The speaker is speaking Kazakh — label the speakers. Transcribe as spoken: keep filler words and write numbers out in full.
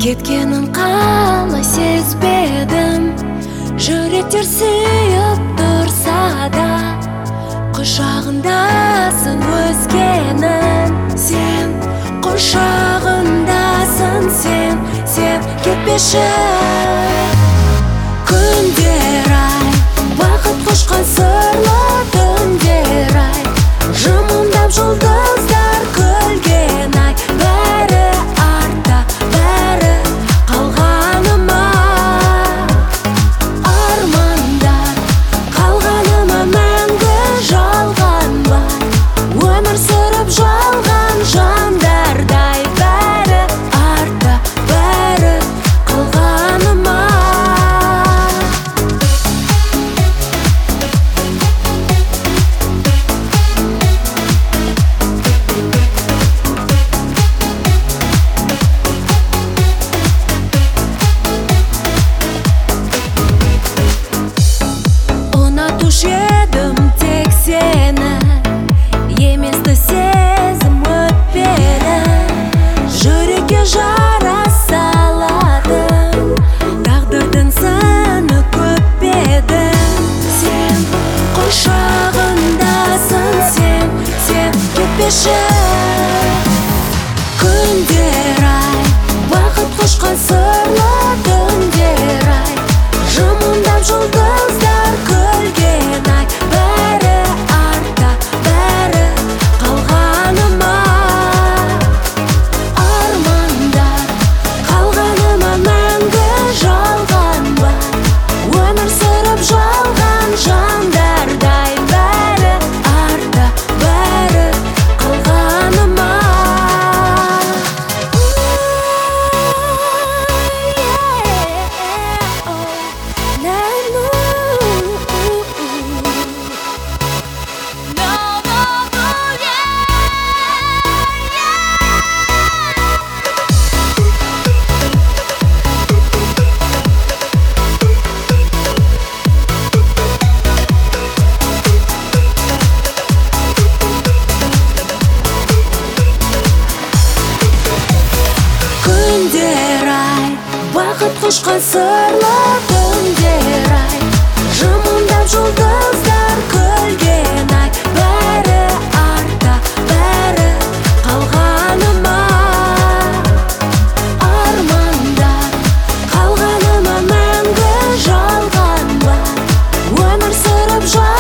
Speaker 1: кеткенін қалай сезбедім. Жүректер сүйіп тұрса да құшағындасың өзгенің. Сен құшағындасың, сен, сен кетпеші. Күндер ай, бақыт құшқан сырлы түндер ай, жымыңдап жұлдыздар күлген ай. Бәрі артта, бәрі қалғаныма. Армандар қалғаныма мәңгі жалғанбай, өмір сүріп жалған жандардай. Бәрі артта, бәрі қалғаныма. Ұнатушы едім тек сені, еместі сезім өтпеді. Жүрекке жара салатын тағдырдың сыны көп еді. Сен құшағындасың, сен, сен кетпеші. Күндер ай, бақыт құшқан сырлы түндер ай, жымыңдап жұлдыздар күлген ай. Бәрі артта, бәрі қалғаныма. Армандар қалғаныма мәңгі жалғанбай, өмір сүріп жалған жандардай. Бәрі артта, бәрі қалғаныма. Күндер ай, бақыт құшқан сырлы түндер ай, жымыңдап жұлдыздар күлген ай. Бәрі артта, бәрі қалғаныма. Армандар қалғаныма мәңгі жалғанбай, өмір сүріп